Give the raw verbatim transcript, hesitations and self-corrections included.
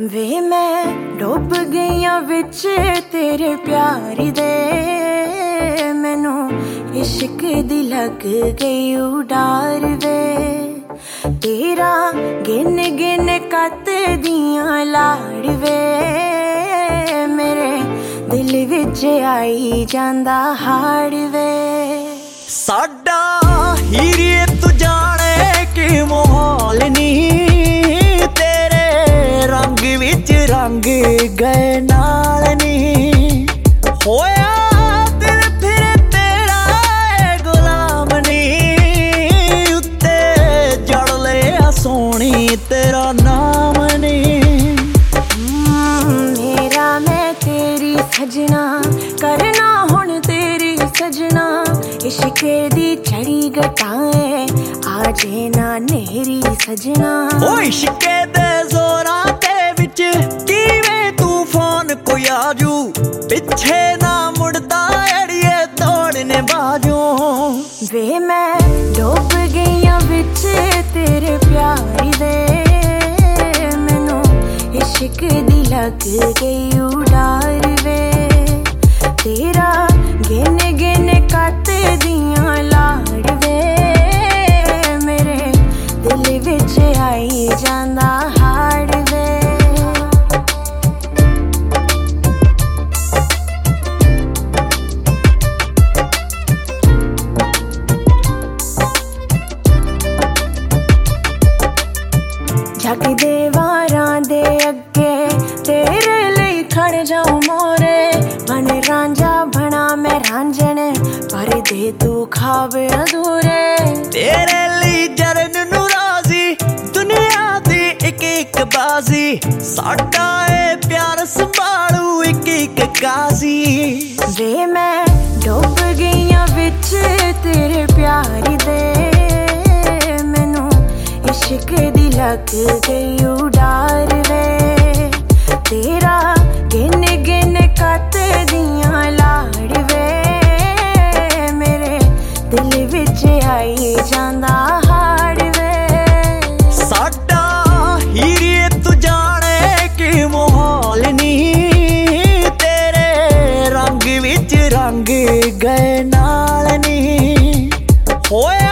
ਵੇ ਮੈਂ ਡੁੱਬ ਗਈਆਂ ਵਿੱਚ ਤੇਰੇ ਪਿਆਰ ਦੇ, ਮੈਨੂੰ ਇਸ਼ਕ ਦੀ ਲੱਗ ਗਈ ਉਡਾਰ ਵੇ। ਤੇਰਾ ਗਿਣ ਗਿਣ ਕੱਤਦੀਆਂ ਲਾੜ ਵੇ, ਮੇਰੇ ਦਿਲ ਵਿੱਚ ਆਈ ਜਾਂਦਾ ਹਾੜ ਵੇ। ਸਾਡਾ ਹੀਰੇ ਤੂੰ ਜਾਣੇ ਕਿ ਮਾਹੌਲ ਨੀ, ਤੇਰੇ ਰੰਗ ਵਿੱਚ ਰੰਗ ਗਏ ਨਾਲ ਨੀ। ਹੋਇਆ ਦਿਲ ਫਿਰ ਤੇਰਾ ਏ ਗੁਲਾਮ ਨੀ, ਉੱਤੇ ਜੜ ਲਿਆ ਸੋਹਣੀ ਤੇਰਾ ਨਾਮ ਨੀ। ਮੇਰਾ ਮੈਂ ਤੇਰੀ ਸਜਣਾ ਕਰਨਾ ਹੁਣ ਤੇਰੀ ਸਜਣਾ, इश्क दी चढ़ी गटाए आजे ना नेरी सजना। ओ इश्क दे जोरां ते विच किवें तूफान कोई आजू, पिछे ना मुड़दा अड़िए दौड़ने बाजू। वे मैं डुब गईयां विच तेरे प्यार दे, मैनू इश्क दी लग गई उडार वे। तेरा गिन गिन कट दियां लाड़ वे, मेरे दिल विच आई जांदा हाड़ वे। जग दे वारां दे अगे तेरे लई खड़ जाऊं मोरे, बन रांझा बना मैं रांझण पर दे तू खाब अधूरे। तेरे लिए जरन नू राजी दुनिया दी एक एक बाजी, साडा ए प्यार संभालू एक एक काजी। वे मैं डुब गईयां विच तेरे प्यार दे, मैनू इश्क दी लग गई उडार वे। तेरा गिन गिन कट दियां लाड़ वे, मेरे दिल विच आई जांदा हाड़ वे। साडा हीरे तू जाने कि माहौल नी, तेरे रंग विच रंग गए नाल नी। होए